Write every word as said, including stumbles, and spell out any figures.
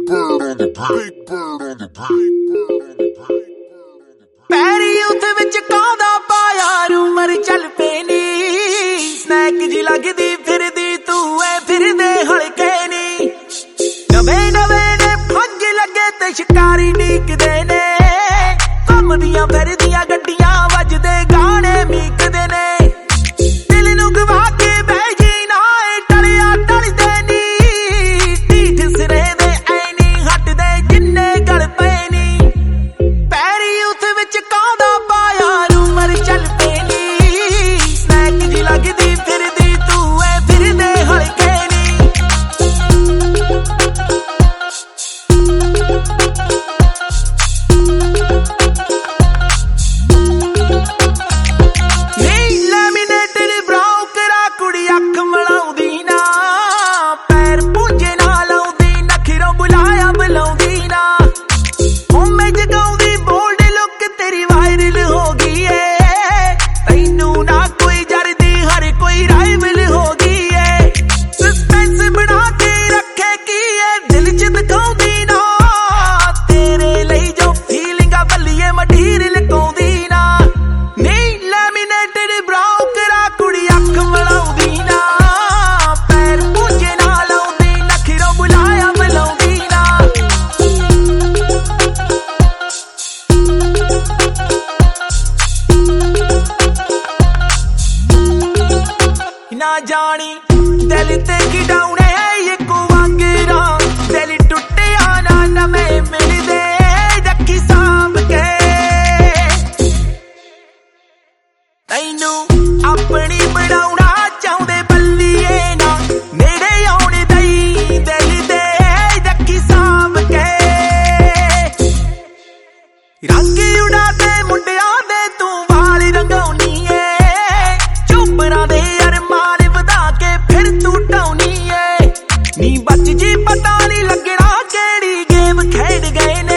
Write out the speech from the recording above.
bird on the big bird on the big. ਪੈਰੀ ਉੱਥੇ ਵਿੱਚ ਕਾਂਦਾ ਪਾਇਆ ਰੂਮਰ ਚੱਲ ਪੈਣੀ ਸਨੈਕ ਜੀ ਲੱਗਦੀ ਫਿਰਦੀ ਤੂੰ ਐ ਫਿਰਦੇ ਹਲਕੇ ਨੀ ਨਵੇਂ ਨਵੇਂ ਨੇ ਫੱਜ ਲੱਗੇ ਤੇ ਸ਼ਿਕਾਰੀ ਡੀਕਦੇ ਨੇ ਘੁੰਮਦੀਆਂ ਫਿਰਦੀਆਂ ਗੱਡੀਆਂ ਵੱਜਦੇ ਗਾਣੇ ਮੀਕਦੇ ਨੇ ਦਿਲ ਨੂੰ ਗਵਾ ਕੇ ਬਹਿ ਜੀ ਨਾ ਟਲਿਆ ਟਲਦੇ ਨੀ ਢੀਠ ਸਿਰੇ ਦੇ ਐ ਨੀ ਹਟਦੇ ਜਿੰਨੇ ਗਲ ਪਏ ਨੀ ਪੈਰੀ ਉੱਥੇ ਵਿੱਚ ਕਾਂਦਾ ਪਾਇਆ ਰੂਮਰ ਚੱਲ ਪੈਣੀ ਸਨੈਕ ਜੀ ਲੱਗਦੀ ਫਿਰਦੀ ਤੂੰ ਐ ਫਿਰਦੇ ਹਲਕੇ ਨੀ ਨੀ ਲੈਮੀਨੇਟਡ ਬਰਾਊ ਕਰਾ ਕੁੜੀ ਅੱਖ ਮਲਾਉਂਦੀ ਨਾ ਪੈਰ ਪੂੰਝੇ ਨਾ ਲਾਉਂਦੀ ਨਖਿਰੋਂ ਬੁਲਾਇਆ ਬੁਲਾਉਂਦੀ ਨਾ ਹੋਮੇ ਜਗਾਉਂਦੀ ਬੋਲਡ ਲੁੱਕ ਤੇਰੀ ਵਾਇਰਲ ਹੋ ਗਈ ਏ ਤੈਨੂੰ ਨਾ ਕੋਈ ਜਰਦੀ ਹਰ ਕੋਈ ਰਾਈਵਲ ਹੋ ਗਈ ਏ ਸਸਪੈਂਸ ਬਣਾ ਕੇ ਰੱਖੇ ਕੀ ਏ ਦਿਲ ਚ ਦਿਖਾਉਂਦੀ ਨਾ ਤੇਰੇ ਲਈ ਜੋ ਫੀਲਿੰਗਾਂ ਬੱਲੀਏ ਮਡੀਰ ਲਕਾਉਂਦੀ ਨਾ ਨਹੀਂ ਲੈਮੀਨੇਟਡ ਬਰਾਊ ਕਰਾ ਕੁੜੀ ਅੱਖ ਮਲਾਉਂਦੀ ਨਾ ਪੈਰ ਪੂੰਝੇ ਨਾ ਲਾਉਂਦੀ ਨਖਿਰੋਂ ਬੁਲਾਇਆ ਬੁਲਾਉਂਦੀ ਨਾ ਨਾ ਜਾਣੀ ਦਿਲ ਤੇ ਖਿਡਾਉਣੇ ਇੱਕੋ ਵਾਂਗਰਾਂ ਦਿਲ ਟੁੱਟਿਆ ਨਾ ਨਵੇਂ ਮਿਲਦੇ ਰੱਖੀ ਸਾਂਭ ਕੇ ਤੈਨੂੰ ਆਪਣੀ ਬਣਾਉਣਾ ਚਾਹੁੰਦੇ ਬੱਲੀਏ ਨਾ ਨੇੜੇ ਆਉਣ ਦਈ ਦਿਲ ਦੇ ਰੱਖੀ ਸਾਂਭ ਕੇ ਰੰਗ ਉਡਾਦੇ ਮੁੰਡਿਆਂ ਦੇ ਤੂੰ ਵਾਲ ਰੰਗਾਉਣੀ ਏ ਝੁੰਬਰਾਂ ਦੇ ਅਰਮਾਨ ਵਧਾ ਕੇ ਫਿਰ ਤੂੰ ਢਾਉਣੀ ਏ ਨੀ ਬੱਚ ਜੀ ਪਤਾ ਨਹੀਂ ਲੱਗਣਾ ਕਿਹੜੀ ਗੇਮ ਖੇਡ ਗਏ ਨੇ